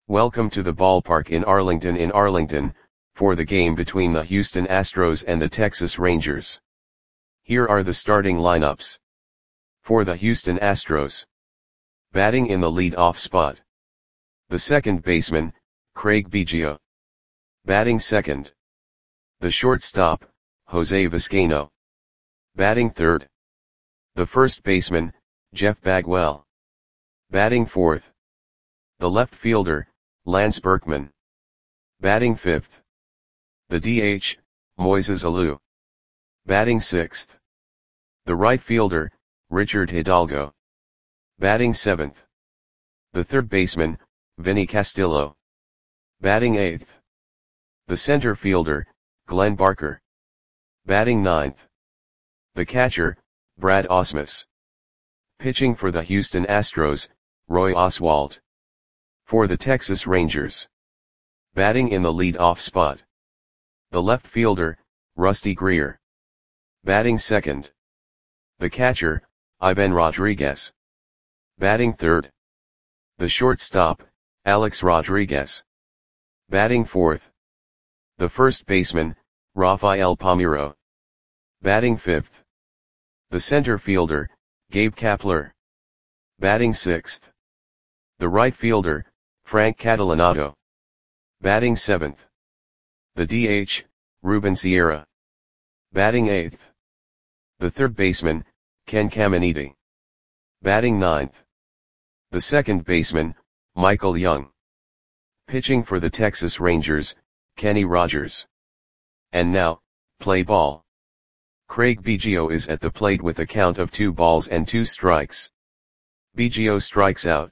Welcome to the ballpark in Arlington, for the game between the Houston Astros and the Texas Rangers. Here are the starting lineups. For the Houston Astros. Batting in the lead-off spot. The second baseman, Craig Biggio. Batting second. The shortstop, Jose Vizcaino. Batting third. The first baseman, Jeff Bagwell. Batting fourth. The left fielder, Lance Berkman. Batting fifth. The DH, Moises Alou. Batting sixth. The right fielder, Richard Hidalgo. Batting seventh. The third baseman, Vinny Castillo. Batting eighth. The center fielder, Glenn Barker. Batting ninth. The catcher, Brad Ausmus. Pitching for the Houston Astros, Roy Oswalt. For the Texas Rangers. Batting in the lead-off spot. The left fielder, Rusty Greer. Batting second. The catcher, Ivan Rodriguez. Batting third. The shortstop, Alex Rodriguez. Batting fourth. The first baseman, Rafael Palmeiro. Batting fifth. The center fielder, Gabe Kapler. Batting sixth. The right fielder, Frank Catalanotto. Batting seventh. The DH, Ruben Sierra. Batting eighth. The third baseman, Ken Caminiti. Batting ninth. The second baseman, Michael Young. Pitching for the Texas Rangers, Kenny Rogers. And now, play ball. Craig Biggio is at the plate with a count of 2-2. Biggio strikes out.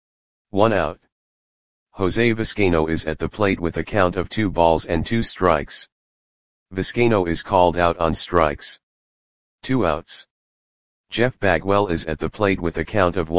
1 out. Jose Vizcaino is at the plate with a count of 2-2. Vizcaino is called out on strikes. 2 outs. Jeff Bagwell is at the plate with a count of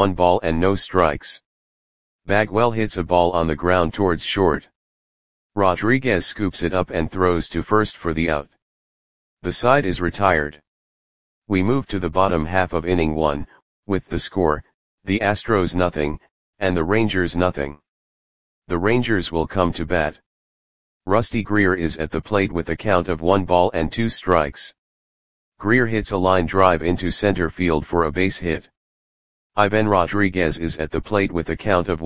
1-0. Bagwell hits a ball on the ground towards short. Rodriguez scoops it up and throws to first for the out. The side is retired. We move to the bottom half of inning 1, with the score, the Astros 0, and the Rangers 0. The Rangers will come to bat. Rusty Greer is at the plate with a count of 1-2. Greer hits a line drive into center field for a base hit. Ivan Rodriguez is at the plate with a count of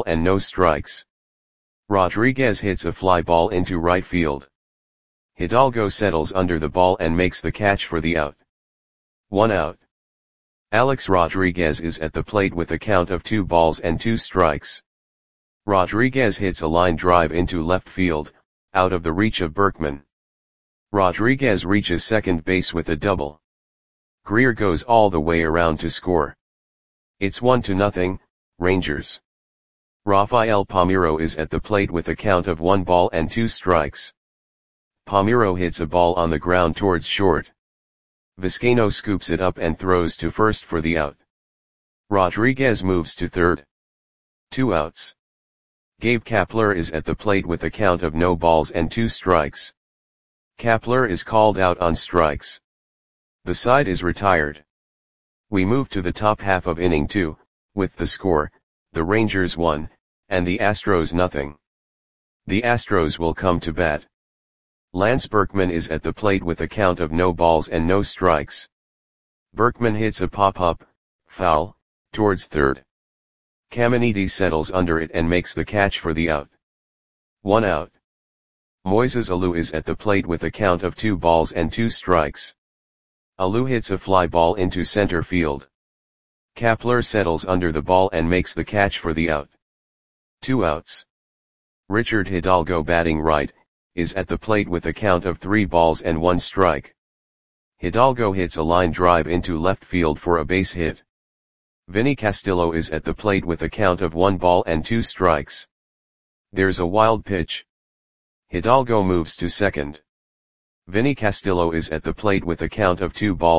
1-0. Rodriguez hits a fly ball into right field. Hidalgo settles under the ball and makes the catch for the out. 1 out. Alex Rodriguez is at the plate with a count of 2-2. Rodriguez hits a line drive into left field, out of the reach of Berkman. Rodriguez reaches second base with a double. Greer goes all the way around to score. It's 1-0, Rangers. Rafael Palmeiro is at the plate with a count of 1-2. Palmeiro hits a ball on the ground towards short. Vizcaino scoops it up and throws to first for the out. Rodriguez moves to third. 2 outs. Gabe Kapler is at the plate with a count of 0-2. Kapler is called out on strikes. The side is retired. We move to the top half of inning 2, with the score, the Rangers 1, and the Astros 0. The Astros will come to bat. Lance Berkman is at the plate with a count of 0-0. Berkman hits a pop-up, foul, towards third. Caminiti settles under it and makes the catch for the out. 1 out. Moises Alou is at the plate with a count of 2-2. Alou hits a fly ball into center field. Kapler settles under the ball and makes the catch for the out. 2 outs. Richard Hidalgo, batting right, is at the plate with a count of 3-1. Hidalgo hits a line drive into left field for a base hit. Vinny Castillo is at the plate with a count of 1-2. There's a wild pitch. Hidalgo moves to second. Vinny Castillo is at the plate with a count of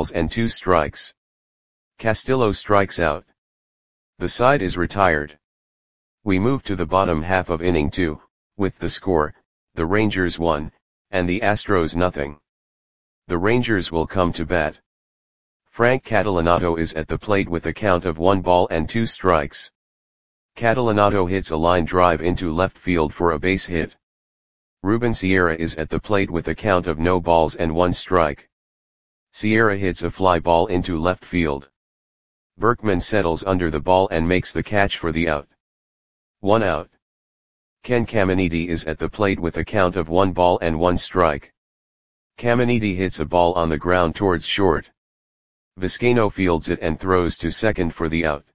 2-2. Castillo strikes out. The side is retired. We move to the bottom half of inning 2, with the score, the Rangers 1, and the Astros 0. The Rangers will come to bat. Frank Catalanotto is at the plate with a count of 1-2. Catalanato hits a line drive into left field for a base hit. Ruben Sierra is at the plate with a count of no balls and one strike. Sierra hits a fly ball into left field. Berkman settles under the ball and makes the catch for the out. 1 out. Ken Caminiti is at the plate with a count of 1 ball and 1 strike. Caminiti hits a ball on the ground towards short. Vizcaino fields it and throws to second for the out.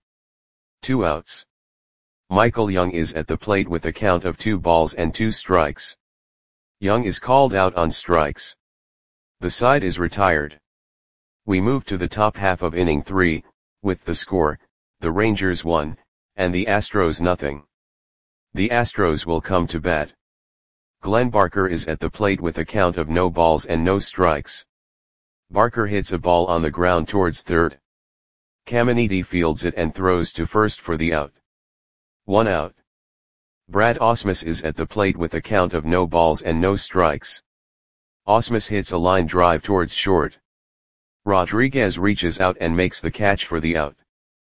2 outs. Michael Young is at the plate with a count of 2 balls and 2 strikes. Young is called out on strikes. The side is retired. We move to the top half of inning 3, with the score, the Rangers 1, and the Astros nothing. The Astros will come to bat. Glenn Barker is at the plate with a count of no balls and no strikes. Barker hits a ball on the ground towards third. Caminiti fields it and throws to first for the out. 1 out. Brad Ausmus is at the plate with a count of no balls and no strikes. Ausmus hits a line drive towards short. Rodriguez reaches out and makes the catch for the out.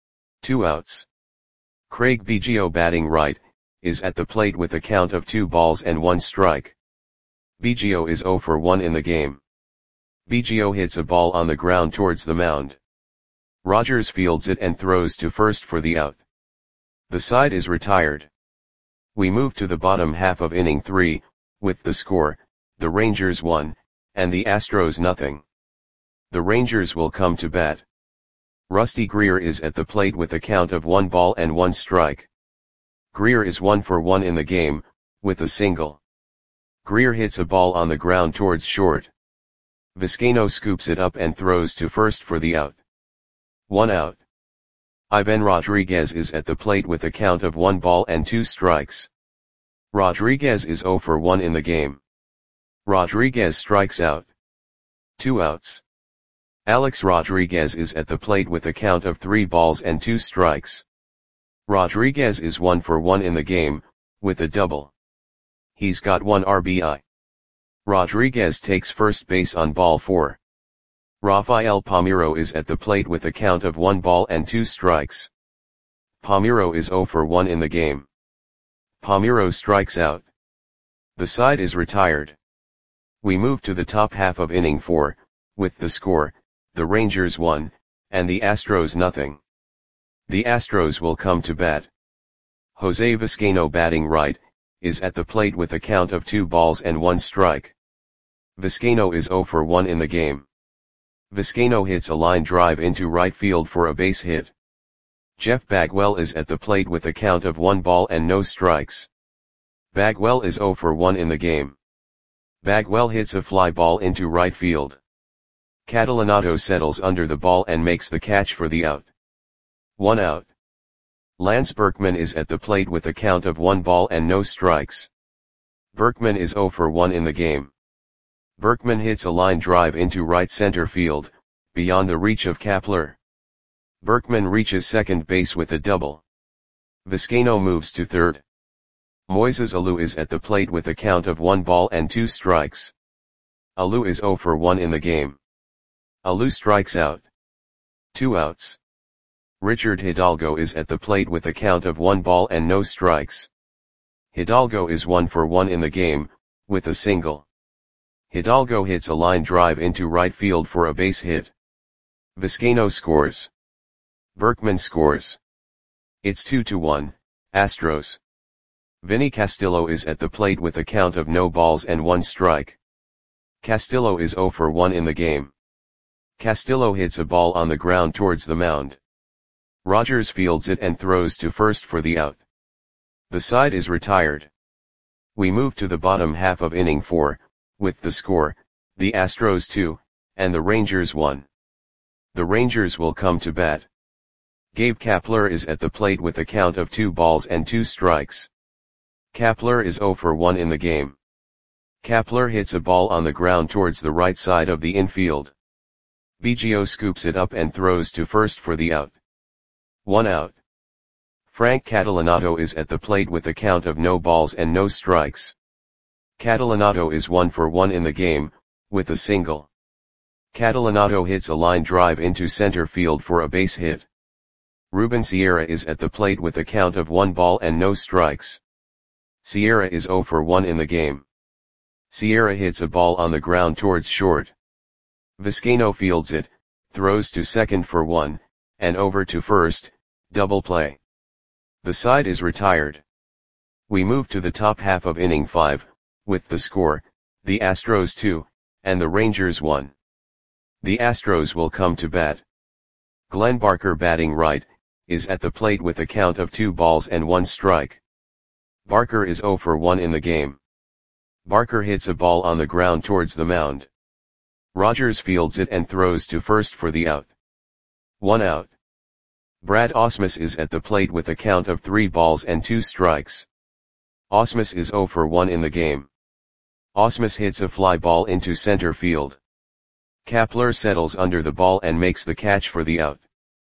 2 outs. Craig Biggio, batting right, is at the plate with a count of 2 balls and 1 strike. Biggio is 0 for 1 in the game. Biggio hits a ball on the ground towards the mound. Rogers fields it and throws to first for the out. The side is retired. We move to the bottom half of inning 3, with the score, the Rangers 1, and the Astros nothing. The Rangers will come to bat. Rusty Greer is at the plate with a count of 1 ball and 1 strike. Greer is 1 for 1 in the game, with a single. Greer hits a ball on the ground towards short. Vizcaino scoops it up and throws to first for the out. 1 out. Ivan Rodriguez is at the plate with a count of 1 ball and 2 strikes. Rodriguez is 0 for 1 in the game. Rodriguez strikes out. 2 outs. Alex Rodriguez is at the plate with a count of 3 balls and 2 strikes. Rodriguez is 1 for 1 in the game, with a double. He's got 1 RBI. Rodriguez takes first base on ball 4. Rafael Palmeiro is at the plate with a count of 1 ball and 2 strikes. Palmeiro is 0 for 1 in the game. Palmeiro strikes out. The side is retired. We move to the top half of inning 4, with the score, the Rangers 1, and the Astros nothing. The Astros will come to bat. Jose Vizcaino, batting right, is at the plate with a count of 2 balls and 1 strike. Vizcaino is 0 for 1 in the game. Vizcaino hits a line drive into right field for a base hit. Jeff Bagwell is at the plate with a count of 1 ball and no strikes. Bagwell is 0 for 1 in the game. Bagwell hits a fly ball into right field. Catalanato settles under the ball and makes the catch for the out. 1 out. Lance Berkman is at the plate with a count of 1 ball and no strikes. Berkman is 0 for 1 in the game. Berkman hits a line drive into right center field, beyond the reach of Kapler. Berkman reaches second base with a double. Vizcaino moves to third. Moises Alou is at the plate with a count of 1 ball and 2 strikes. Alou is 0 for 1 in the game. Alou strikes out. 2 outs. Richard Hidalgo is at the plate with a count of 1 ball and no strikes. Hidalgo is 1 for 1 in the game, with a single. Hidalgo hits a line drive into right field for a base hit. Vizcaino scores. Berkman scores. It's 2-1, Astros. Vinny Castillo is at the plate with a count of no balls and 1 strike. Castillo is 0 for 1 in the game. Castillo hits a ball on the ground towards the mound. Rogers fields it and throws to first for the out. The side is retired. We move to the bottom half of inning 4, with the score, the Astros 2, and the Rangers 1. The Rangers will come to bat. Gabe Kapler is at the plate with a count of 2 balls and 2 strikes. Kapler is 0 for 1 in the game. Kapler hits a ball on the ground towards the right side of the infield. Biggio scoops it up and throws to first for the out. 1 out. Frank Catalanato is at the plate with a count of no balls and no strikes. Catalanato is 1 for 1 in the game, with a single. Catalanato hits a line drive into center field for a base hit. Ruben Sierra is at the plate with a count of 1 ball and no strikes. Sierra is 0 for 1 in the game. Sierra hits a ball on the ground towards short. Vizcaino fields it, throws to second for 1, and over to first, double play. The side is retired. We move to the top half of inning 5, with the score, the Astros 2, and the Rangers 1. The Astros will come to bat. Glenn Barker, batting right, is at the plate with a count of 2 balls and 1 strike. Barker is 0 for 1 in the game. Barker hits a ball on the ground towards the mound. Rogers fields it and throws to first for the out. 1 out. Brad Ausmus is at the plate with a count of 3 balls and 2 strikes. Ausmus is 0 for 1 in the game. Ausmus hits a fly ball into center field. Kapler settles under the ball and makes the catch for the out.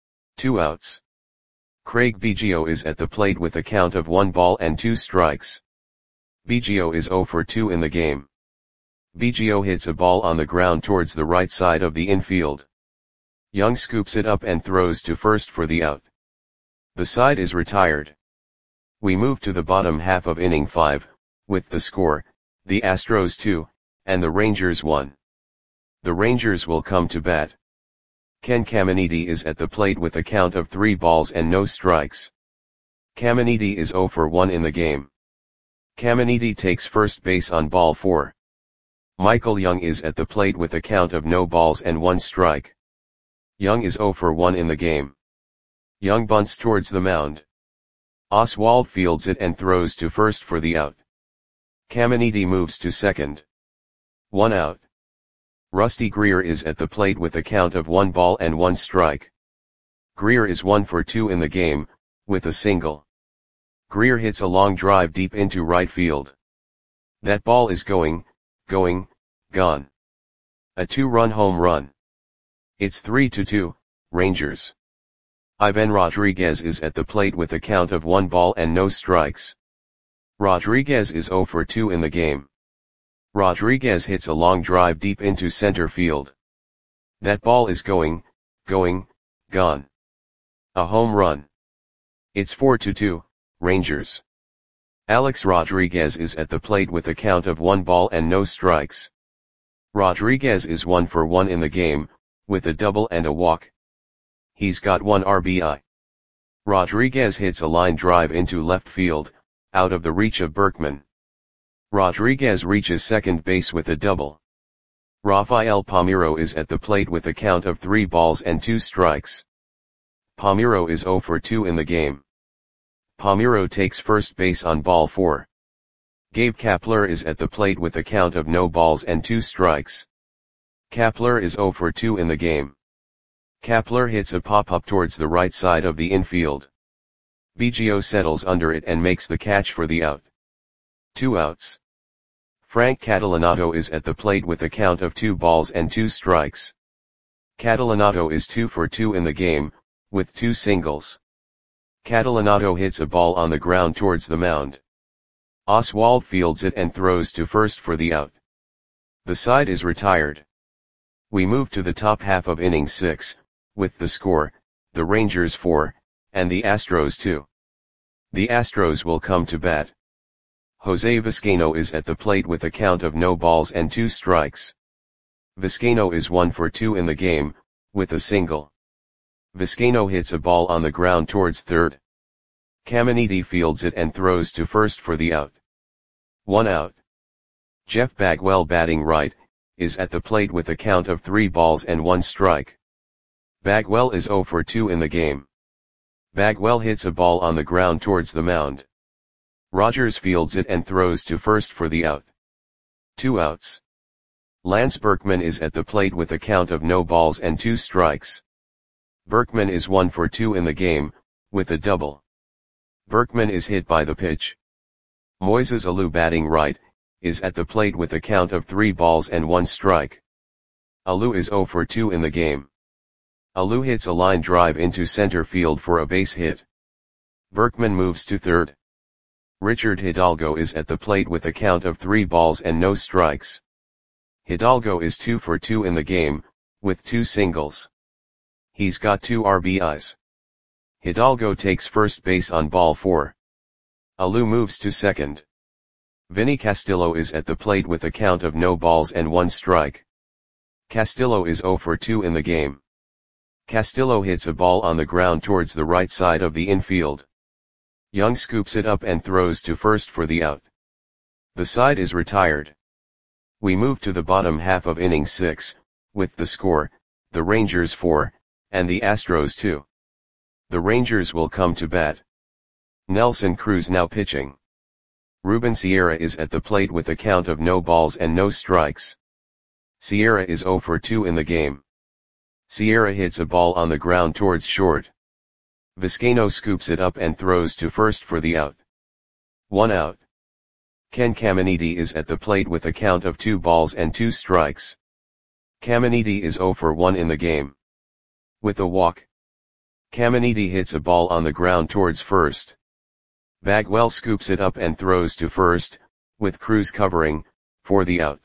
2 outs. Craig Biggio is at the plate with a count of 1 ball and 2 strikes. Biggio is 0 for 2 in the game. Biggio hits a ball on the ground towards the right side of the infield. Young scoops it up and throws to first for the out. The side is retired. We move to the bottom half of inning 5, with the score, the Astros 2, and the Rangers 1. The Rangers will come to bat. Ken Caminiti is at the plate with a count of 3 balls and no strikes. Caminiti is 0 for 1 in the game. Caminiti takes first base on ball 4. Michael Young is at the plate with a count of no balls and 1 strike. Young is 0 for 1 in the game. Young bunts towards the mound. Oswald fields it and throws to first for the out. Caminiti moves to second. 1 out. Rusty Greer is at the plate with a count of 1 ball and 1 strike. Greer is 1 for 2 in the game, with a single. Greer hits a long drive deep into right field. That ball is gone. A 2-run home run. It's 3-2, Rangers. Ivan Rodriguez is at the plate with a count of 1 ball and no strikes. Rodriguez is 0 for 2 in the game. Rodriguez hits a long drive deep into center field. That ball is gone. A home run. It's 4-2, Rangers. Alex Rodriguez is at the plate with a count of 1 ball and no strikes. Rodriguez is 1 for 1 in the game, with a double and a walk. He's got 1 RBI. Rodriguez hits a line drive into left field, out of the reach of Berkman. Rodriguez reaches second base with a double. Rafael Palmeiro is at the plate with a count of 3 balls and 2 strikes. Palmeiro is 0 for 2 in the game. Palmeiro takes first base on ball 4. Gabe Kapler is at the plate with a count of no balls and 2 strikes. Kapler is 0 for 2 in the game. Kapler hits a pop-up towards the right side of the infield. Biggio settles under it and makes the catch for the out. 2 outs. Frank Catalanato is at the plate with a count of 2 balls and 2 strikes. Catalanato is 2 for 2 in the game, with 2 singles. Catalanato hits a ball on the ground towards the mound. Oswald fields it and throws to first for the out. The side is retired. We move to the top half of inning 6, with the score, the Rangers 4, and the Astros 2. The Astros will come to bat. Jose Vizcaino is at the plate with a count of no balls and 2 strikes. Vizcaino is 1 for 2 in the game, with a single. Vizcaino hits a ball on the ground towards third. Caminiti fields it and throws to first for the out. 1 out. Jeff Bagwell, batting right, is at the plate with a count of 3 balls and 1 strike. Bagwell is 0 for 2 in the game. Bagwell hits a ball on the ground towards the mound. Rogers fields it and throws to first for the out. 2 outs. Lance Berkman is at the plate with a count of no balls and 2 strikes. Berkman is 1 for 2 in the game, with a double. Berkman is hit by the pitch. Moises Alou, batting right, is at the plate with a count of 3 balls and 1 strike. Alou is 0 for 2 in the game. Alou hits a line drive into center field for a base hit. Berkman moves to third. Richard Hidalgo is at the plate with a count of 3 balls and no strikes. Hidalgo is 2 for 2 in the game, with 2 singles. He's got 2 RBIs. Hidalgo takes first base on ball 4. Alou moves to second. Vinny Castillo is at the plate with a count of no balls and 1 strike. Castillo is 0 for 2 in the game. Castillo hits a ball on the ground towards the right side of the infield. Young scoops it up and throws to first for the out. The side is retired. We move to the bottom half of inning 6, with the score, the Rangers 4, and the Astros 2. The Rangers will come to bat. Nelson Cruz now pitching. Ruben Sierra is at the plate with a count of no balls and no strikes. Sierra is 0 for 2 in the game. Sierra hits a ball on the ground towards short. Vizcaino scoops it up and throws to first for the out. 1 out. Ken Caminiti is at the plate with a count of 2 balls and 2 strikes. Caminiti is 0 for 1 in the game. With a walk. Caminiti hits a ball on the ground towards first. Bagwell scoops it up and throws to first, with Cruz covering, for the out.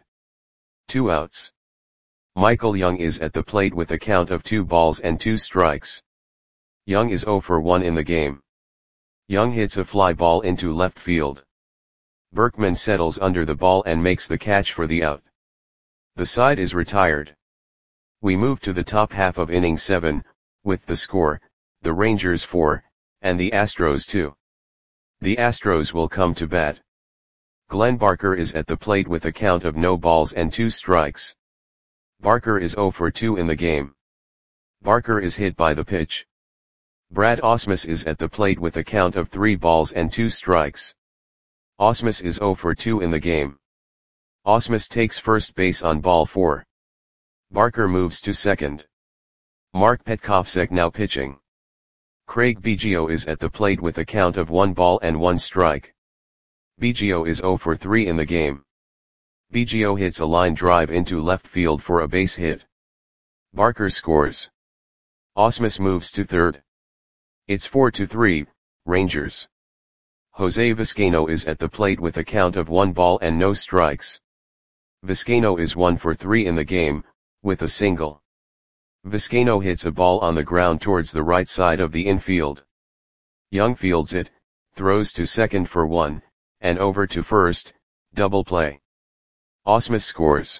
2 outs. Michael Young is at the plate with a count of 2 balls and 2 strikes. Young is 0 for 1 in the game. Young hits a fly ball into left field. Berkman settles under the ball and makes the catch for the out. The side is retired. We move to the top half of inning 7, with the score, the Rangers 4, and the Astros 2. The Astros will come to bat. Glenn Barker is at the plate with a count of no balls and 2 strikes. Barker is 0 for 2 in the game. Barker is hit by the pitch. Brad Ausmus is at the plate with a count of 3 balls and 2 strikes. Ausmus is 0 for 2 in the game. Ausmus takes first base on ball 4. Barker moves to second. Mark Petkovsek now pitching. Craig Biggio is at the plate with a count of 1 ball and 1 strike. Biggio is 0 for 3 in the game. Biggio hits a line drive into left field for a base hit. Barker scores. Ausmus moves to third. It's 4-3, Rangers. Jose Vizcaino is at the plate with a count of 1 ball and no strikes. Vizcaino is 1 for 3 in the game, with a single. Vizcaino hits a ball on the ground towards the right side of the infield. Young fields it, throws to second for 1, and over to first, double play. Ausmus scores.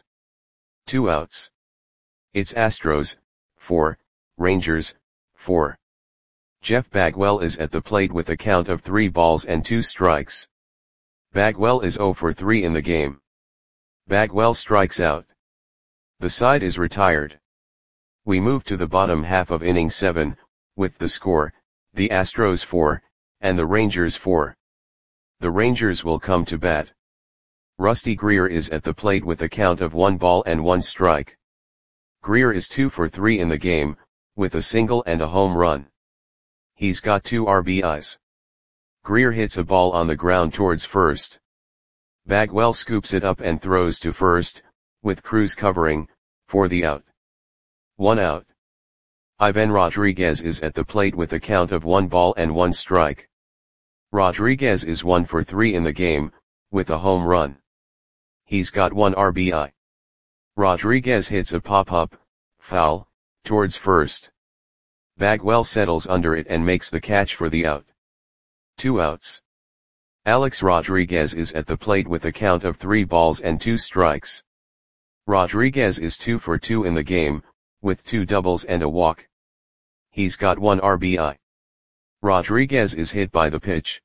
2 outs. It's Astros, 4, Rangers, 4. Jeff Bagwell is at the plate with a count of 3 balls and 2 strikes. Bagwell is 0 for 3 in the game. Bagwell strikes out. The side is retired. We move to the bottom half of inning 7, with the score, the Astros 4, and the Rangers 4. The Rangers will come to bat. Rusty Greer is at the plate with a count of 1 ball and 1 strike. Greer is 2 for 3 in the game, with a single and a home run. He's got 2 RBIs. Greer hits a ball on the ground towards first. Bagwell scoops it up and throws to first, with Cruz covering, for the out. 1 out. Ivan Rodriguez is at the plate with a count of 1 ball and 1 strike. Rodriguez is 1 for 3 in the game, with a home run. He's got 1 RBI. Rodriguez hits a pop-up, foul, towards first. Bagwell settles under it and makes the catch for the out. 2 outs. Alex Rodriguez is at the plate with a count of 3 balls and 2 strikes. Rodriguez is 2 for 2 in the game, with 2 doubles and a walk. He's got 1 RBI. Rodriguez is hit by the pitch.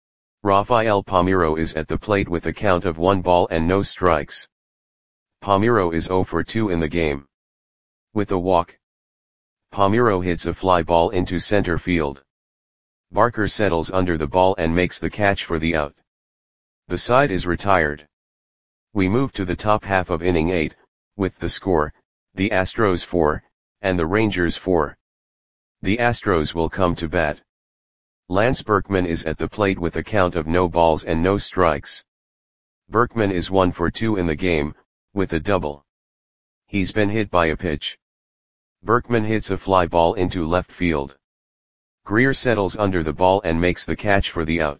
Rafael Palmeiro is at the plate with a count of 1 ball and no strikes. Palmeiro is 0 for 2 in the game. With a walk. Palmeiro hits a fly ball into center field. Barker settles under the ball and makes the catch for the out. The side is retired. We move to the top half of inning 8, with the score, the Astros 4, and the Rangers 4. The Astros will come to bat. Lance Berkman is at the plate with a count of no balls and no strikes. Berkman is 1 for 2 in the game, with a double. He's been hit by a pitch. Berkman hits a fly ball into left field. Greer settles under the ball and makes the catch for the out.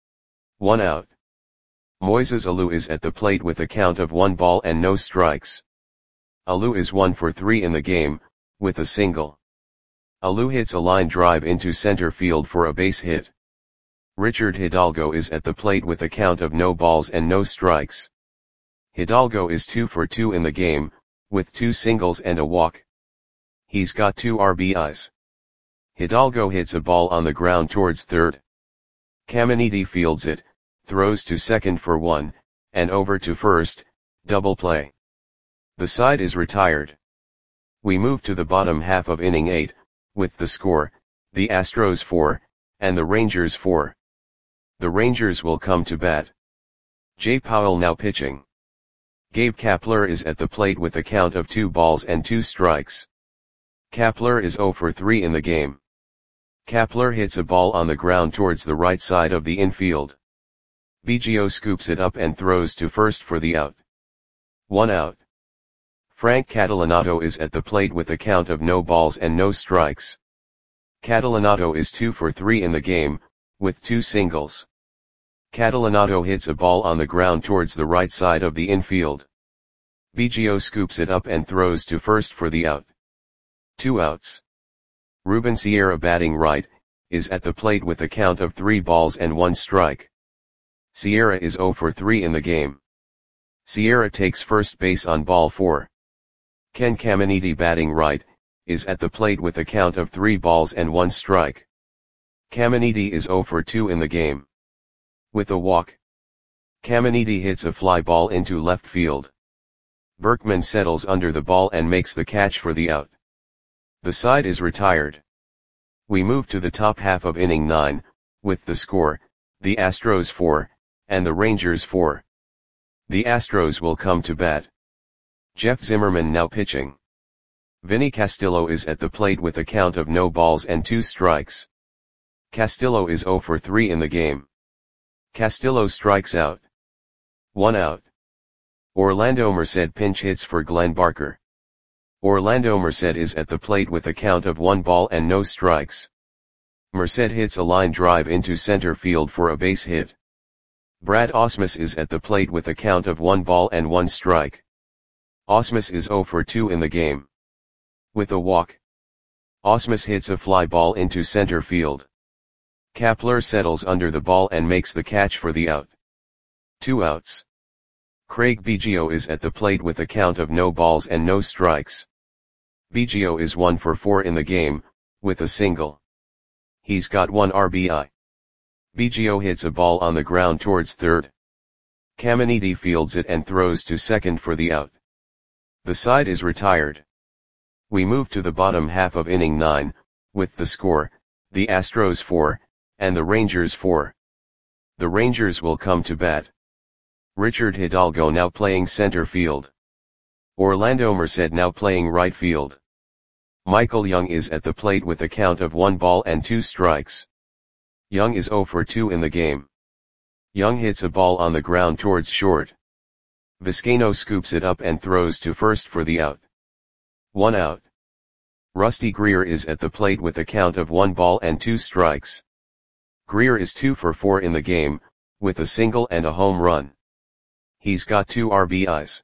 1 out. Moises Alou is at the plate with a count of 1 ball and no strikes. Alou is 1 for 3 in the game, with a single. Alou hits a line drive into center field for a base hit. Richard Hidalgo is at the plate with a count of no balls and no strikes. Hidalgo is 2 for 2 in the game, with 2 singles and a walk. He's got 2 RBIs. Hidalgo hits a ball on the ground towards third. Caminiti fields it, throws to second for 1, and over to first, double play. The side is retired. We move to the bottom half of inning 8, with the score, the Astros 4, and the Rangers 4. The Rangers will come to bat. Jay Powell now pitching. Gabe Kapler is at the plate with a count of 2 balls and 2 strikes. Kapler is 0 for 3 in the game. Kapler hits a ball on the ground towards the right side of the infield. Biggio scoops it up and throws to first for the out. 1 out. Frank Catalanotto is at the plate with a count of no balls and no strikes. Catalanotto is 2 for 3 in the game, with 2 singles. Catalanotto hits a ball on the ground towards the right side of the infield. Biggio scoops it up and throws to first for the out. 2 outs. Ruben Sierra batting right, is at the plate with a count of 3 balls and 1 strike. Sierra is 0 for 3 in the game. Sierra takes first base on ball 4. Ken Caminiti batting right, is at the plate with a count of 3 balls and 1 strike. Caminiti is 0 for 2 in the game. With a walk, Caminiti hits a fly ball into left field. Berkman settles under the ball and makes the catch for the out. The side is retired. We move to the top half of inning 9, with the score, the Astros 4, and the Rangers 4. The Astros will come to bat. Jeff Zimmerman now pitching. Vinny Castillo is at the plate with a count of no balls and 2 strikes. Castillo is 0 for 3 in the game. Castillo strikes out. 1 out. Orlando Merced pinch hits for Glenn Barker. Orlando Merced is at the plate with a count of 1 ball and no strikes. Merced hits a line drive into center field for a base hit. Brad Ausmus is at the plate with a count of 1 ball and 1 strike. Ausmus is 0 for 2 in the game. With a walk, Ausmus hits a fly ball into center field. Kapler settles under the ball and makes the catch for the out. 2 outs. Craig Biggio is at the plate with a count of no balls and no strikes. Biggio is 1 for 4 in the game, with a single. He's got 1 RBI. Biggio hits a ball on the ground towards third. Caminiti fields it and throws to second for the out. The side is retired. We move to the bottom half of inning 9, with the score, the Astros 4, and the Rangers 4. The Rangers will come to bat. Richard Hidalgo now playing center field. Orlando Merced now playing right field. Michael Young is at the plate with a count of 1 ball and 2 strikes. Young is 0 for 2 in the game. Young hits a ball on the ground towards short. Vizcaino scoops it up and throws to first for the out. 1 out. Rusty Greer is at the plate with a count of 1 ball and 2 strikes. Greer is 2 for 4 in the game, with a single and a home run. He's got 2 RBIs.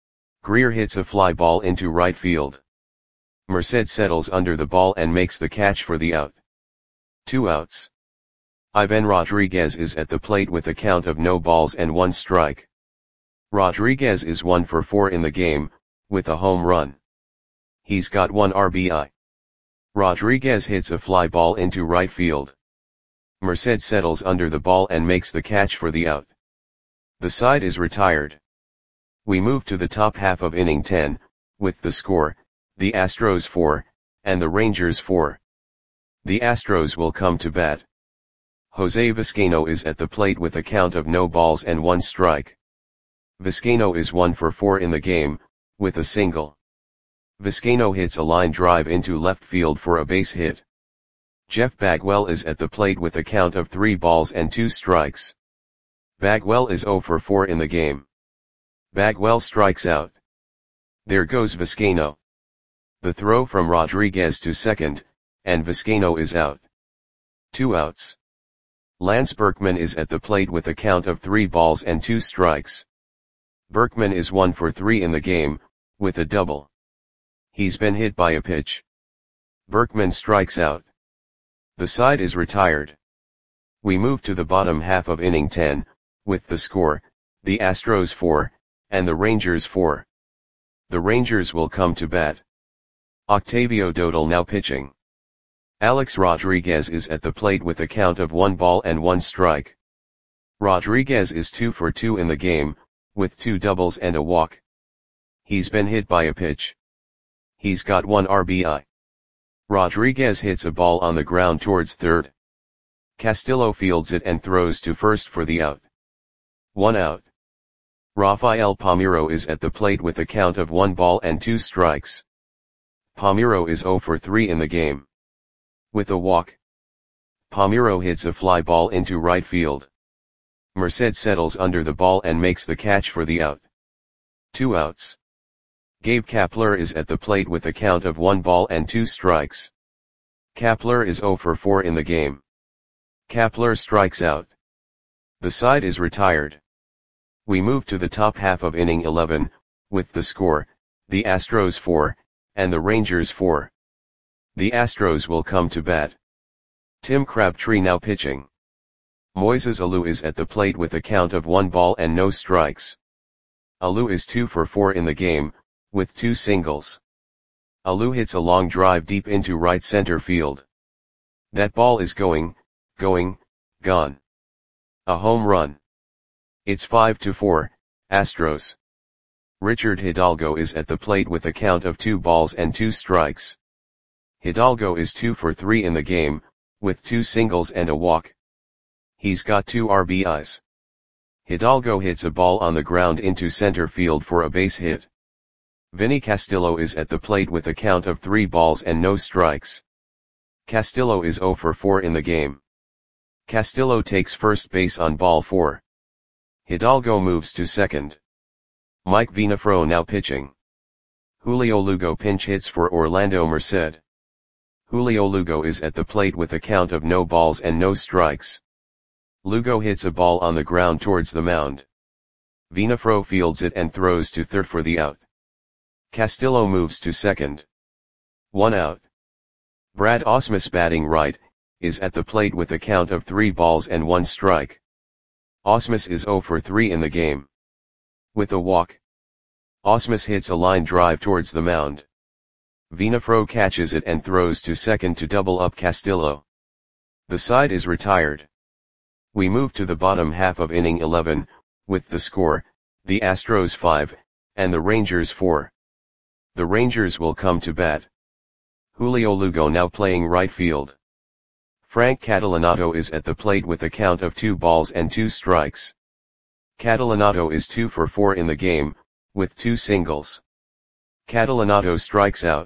Greer hits a fly ball into right field. Merced settles under the ball and makes the catch for the out. 2 outs. Ivan Rodriguez is at the plate with a count of no balls and 1 strike. Rodriguez is 1 for 4 in the game, with a home run. He's got 1 RBI. Rodriguez hits a fly ball into right field. Merced settles under the ball and makes the catch for the out. The side is retired. We move to the top half of inning 10, with the score, the Astros 4, and the Rangers 4. The Astros will come to bat. Jose Vizcaino is at the plate with a count of no balls and 1 strike. Vizcaino is 1 for 4 in the game, with a single. Vizcaino hits a line drive into left field for a base hit. Jeff Bagwell is at the plate with a count of 3 balls and 2 strikes. Bagwell is 0 for 4 in the game. Bagwell strikes out. There goes Vizcaino. The throw from Rodriguez to second, and Vizcaino is out. 2 outs. Lance Berkman is at the plate with a count of 3 balls and 2 strikes. Berkman is 1 for 3 in the game, with a double. He's been hit by a pitch. Berkman strikes out. The side is retired. We move to the bottom half of inning 10, with the score, the Astros 4, and the Rangers 4. The Rangers will come to bat. Octavio Dodal now pitching. Alex Rodriguez is at the plate with a count of 1 ball and 1 strike. Rodriguez is 2 for 2 in the game, with 2 doubles and a walk. He's been hit by a pitch. He's got 1 RBI. Rodriguez hits a ball on the ground towards third. Castillo fields it and throws to first for the out. 1 out. Rafael Palmeiro is at the plate with a count of 1 ball and 2 strikes. Palmeiro is 0 for 3 in the game. With a walk, Palmeiro hits a fly ball into right field. Merced settles under the ball and makes the catch for the out. 2 outs. Gabe Kapler is at the plate with a count of 1 ball and 2 strikes. Kapler is 0 for 4 in the game. Kapler strikes out. The side is retired. We move to the top half of inning 11, with the score, the Astros 4, and the Rangers 4. The Astros will come to bat. Tim Crabtree now pitching. Moises Alou is at the plate with a count of 1 ball and no strikes. Alou is 2 for 4 in the game, with 2 singles. Alou hits a long drive deep into right center field. That ball is gone. A home run. It's 5-4, Astros. Richard Hidalgo is at the plate with a count of 2 balls and 2 strikes. Hidalgo is 2 for 3 in the game, with 2 singles and a walk. He's got 2 RBIs. Hidalgo hits a ball on the ground into center field for a base hit. Vinny Castillo is at the plate with a count of 3 balls and no strikes. Castillo is 0 for 4 in the game. Castillo takes first base on ball 4. Hidalgo moves to second. Mike Vinafro now pitching. Julio Lugo pinch hits for Orlando Merced. Julio Lugo is at the plate with a count of no balls and no strikes. Lugo hits a ball on the ground towards the mound. Vinafro fields it and throws to third for the out. Castillo moves to second. 1 out. Brad Ausmus batting right, is at the plate with a count of 3 balls and 1 strike. Ausmus is 0 for 3 in the game. With a walk, Ausmus hits a line drive towards the mound. Vinafro catches it and throws to second to double up Castillo. The side is retired. We move to the bottom half of inning 11, with the score, the Astros 5, and the Rangers 4. The Rangers will come to bat. Julio Lugo now playing right field. Frank Catalanotto is at the plate with a count of 2 balls and 2 strikes. Catalanotto is 2 for 4 in the game, with 2 singles. Catalanotto strikes out.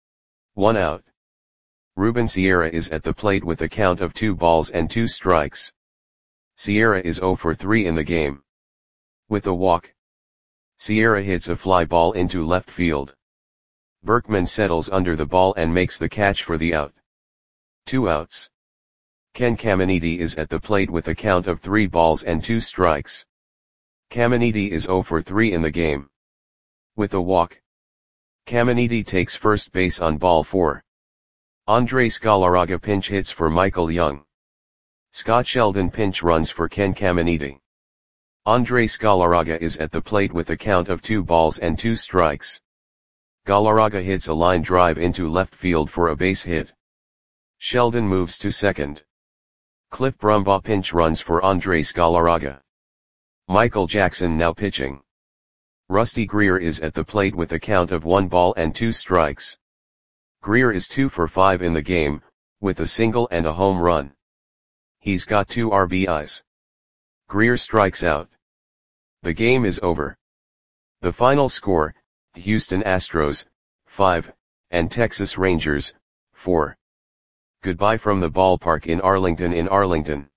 1 out. Ruben Sierra is at the plate with a count of 2 balls and 2 strikes. Sierra is 0 for 3 in the game. With a walk, Sierra hits a fly ball into left field. Berkman settles under the ball and makes the catch for the out. 2 outs. Ken Caminiti is at the plate with a count of 3 balls and 2 strikes. Caminiti is 0 for 3 in the game. With a walk, Caminiti takes first base on ball 4. Andres Galarraga pinch hits for Michael Young. Scott Sheldon pinch runs for Ken Caminiti. Andres Galarraga is at the plate with a count of 2 balls and 2 strikes. Galarraga hits a line drive into left field for a base hit. Sheldon moves to second. Cliff Brumbaugh pinch runs for Andres Galarraga. Michael Jackson now pitching. Rusty Greer is at the plate with a count of 1 ball and 2 strikes. Greer is 2 for 5 in the game, with a single and a home run. He's got 2 RBIs. Greer strikes out. The game is over. The final score, Houston Astros, 5, and Texas Rangers, 4. Goodbye from the ballpark in Arlington.